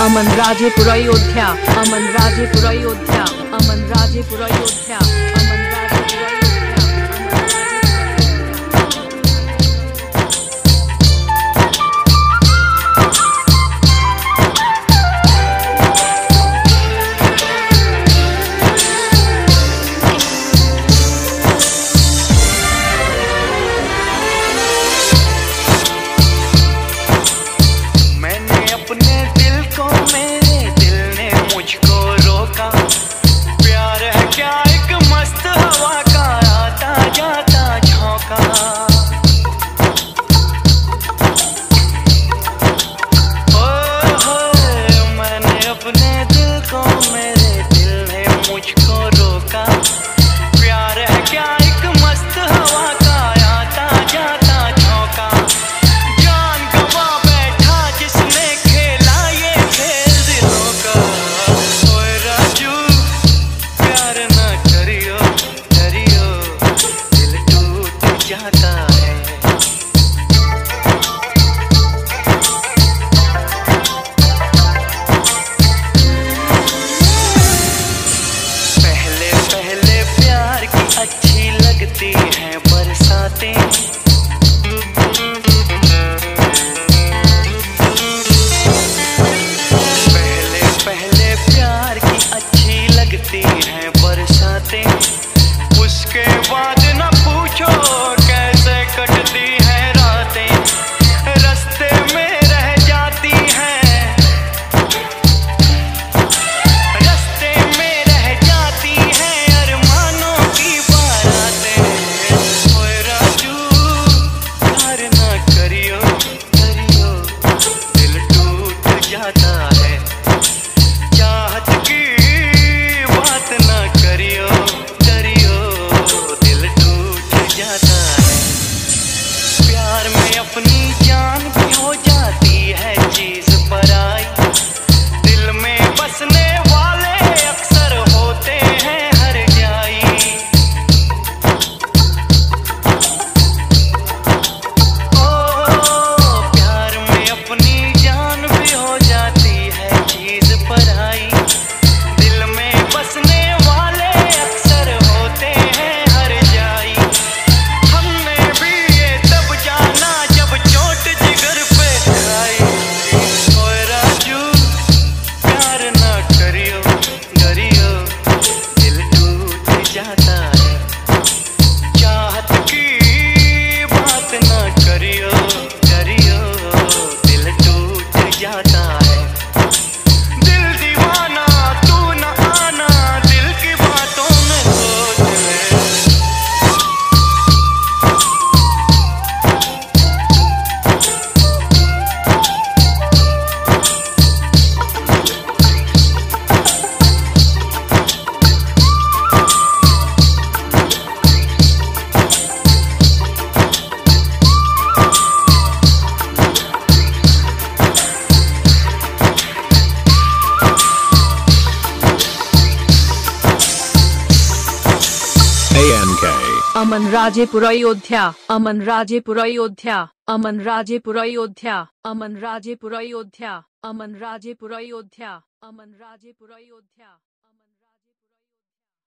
अमन राजेपुर अयोध्या, अमन राजेपुर अयोध्या, अमन राजेपुर अयोध्या, अमन राजेपुर अयोध्या। उसके बाद न पूछो कैसे कटती है रातें, रास्ते में रह जाती हैं, रास्ते में रह जाती हैं अरमानों की बारातें। ओए राजू प्यार ना करियो करियो, दिल टूट जाता है, चाहत की बात ना करियो जाता है। प्यार में अपनी जान भी हो जाती है चीज पराई, दिल में बसने वाले अक्सर होते हैं हर जाई। ओ प्यार में अपनी जान भी हो जाती है चीज पराई, दिल में बसने वाले अक्सर होते हैं हर जाई। जाता है, चाहत की बात ना करियो करियो, दिल टूट जाता है। दिल दीवाना तू न आना, दिल की बातों में सोच ले। अमन राजेपुर अयोध्या, अमन राजेपुर अयोध्या, अमन राजेपुर अयोध्या, अमन राजेपुर अयोध्या, अमन राजेपुर अयोध्या, अमन राजेपुर अयोध्या।